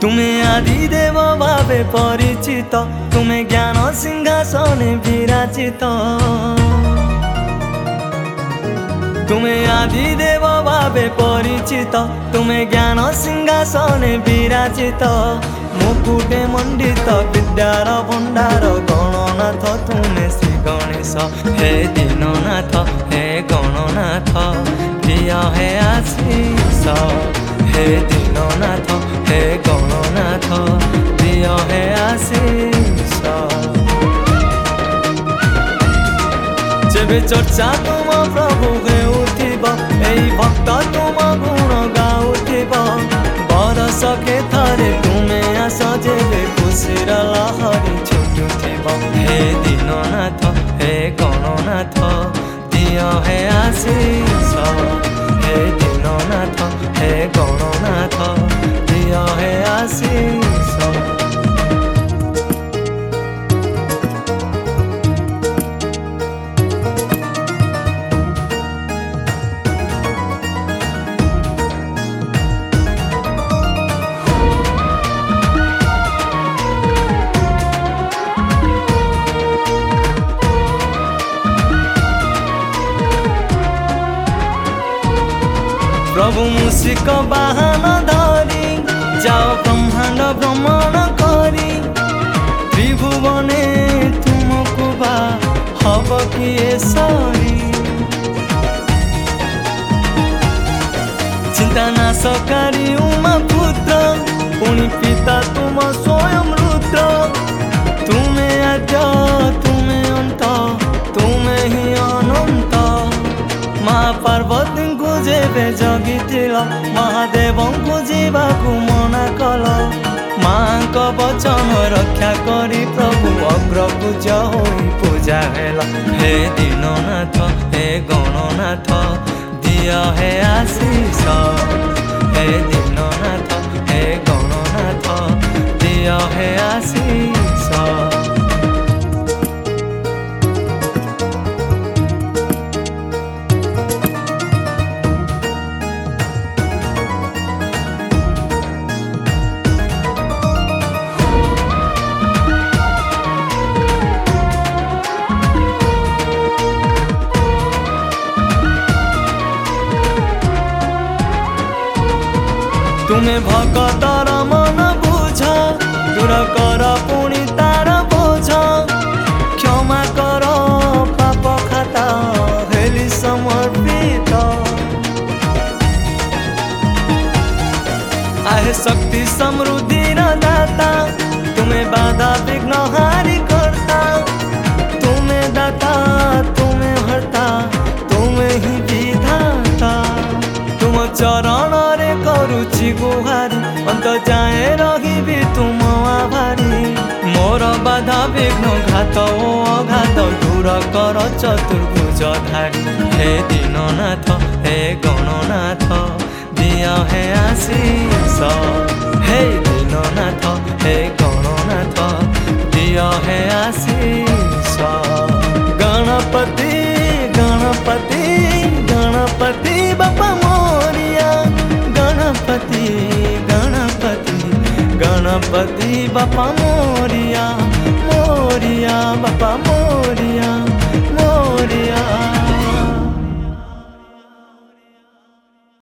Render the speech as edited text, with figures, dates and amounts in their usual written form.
तुमे आदिदेव भावे परिचित, तुमे ज्ञान सिंहासने विराजित। तुमे आदिदेव भावे परिचित, तुमे ज्ञान सिंहासने विराजित। मुकुटे मंडित विद्यार भंडार गणनाथ तुमे श्री गणेश। हे दीननाथ हे गणनाथ प्रिय हे आशीष। हे दीननाथ हे गणनाथ प्रिय हे आशीष। जेबे चर्चा तुम प्रभु हेउथिब, एई भक्त तुम गुण गाउथिब। बरसके थरे तुमे आस जेबे खुशीर लहरी छुटुथिब। हे दीननाथ हे गणनाथ दिय हे आशीष। हे दीननाथ हे गणनाथ दिय हे आशीष। प्रभु मूषिक वाहन धरी जाओ ब्रह्मांड भ्रमण करी। त्रिभुवने तुमको बा हब किए सरी। चिंता नाशकारी उमा पुत्र, पुणी पिता तुम स्वयं रुद्र। तुमे आद्य तुमे अंत तुमे ही अनंत। माँ पार्वती को जेबे जगिथिल, महादेव को जीवाकू मना कल। माँ को वचन रक्षा करी प्रभु अग्रपूज होई पूजा हेला। हे दीननाथ हे गणनाथ दिय हे आशीष। हे दीननाथ हे गणनाथ दिय हे आशीष। तुमे भक्तर मन बुझ, दूर कर पुणी तार बोझ। क्षमा कर पाप खाता हेली समर्पित। आहे शक्ति समृद्धि दाता, तुमे बाधा विघ्न हारी करता। तुमे दाता तुमे हरता तुमे ही विधाता। तुम चरण रे करुछि गुहारी, अंत जाए रहिबी तुम आभारी। मोर बाधा विघ्न घात ओ अघात दूर कर चतुर्भुज धारी। हे दीननाथ हे गणनाथ दिय हे आशीष। हे दीननाथ हे गणनाथ दिय हे आशीष। गणपति गणपति गणपति बापा मोरिया। गणपति गणपति गणपति बापा मोरिया। मोरिया बापा मोरिया।